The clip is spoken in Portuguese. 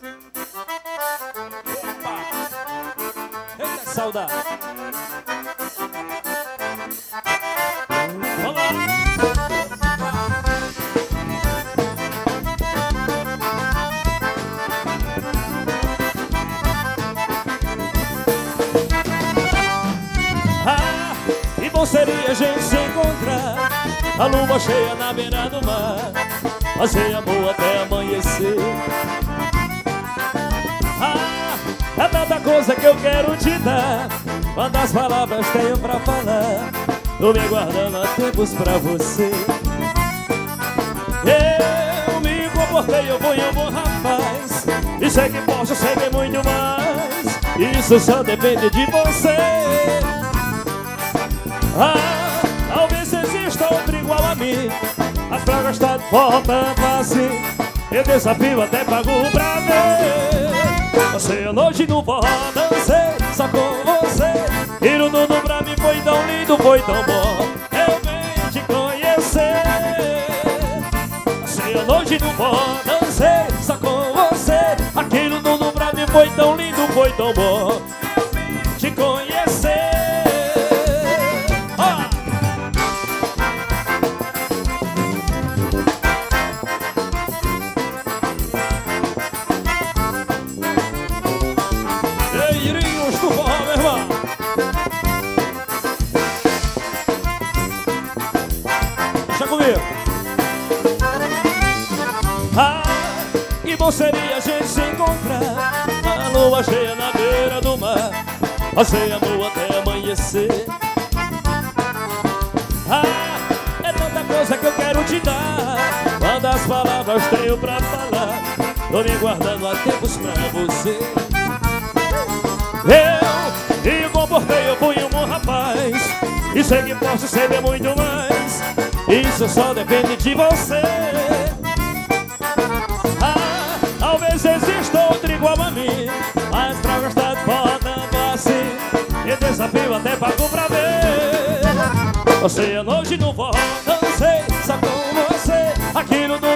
Eita, saudade. Vamos lá. Que bom seria a gente se encontrar, a lua cheia na beira do mar, fazer amor até amanhecer. É tanta coisa que eu quero te dar, quantas palavras tenho pra falar, tô me guardando há tempos pra você. Eu me comportei, eu fui um bom rapaz, e sei que posso ser muito mais, isso só depende de você. Talvez exista outro igual a mim, as drogas tá de volta assim, eu desafio até pago pra ver. Você a noite no forró dancei só com você, e no tudo pra mim foi tão lindo, foi tão bom eu venho te conhecer. Você a noite no forró dancei só com você, aquilo tudo pra mim foi tão lindo, foi tão bom eu venho te conhecer. Que bom seria a gente se encontrar, a lua cheia na beira do mar, fazer amor até amanhecer. É tanta coisa que eu quero te dar, quantas palavras tenho pra falar, tô me guardando há tempos pra você. Eu me comportei, eu fui um bom rapaz, e sei que posso ser muito mais, isso só depende de você. Talvez exista outro igual a mim, mas pra gostar de foda assim, e desafio até pago pra ver. Você a noite no forró dancei só com você, aquilo do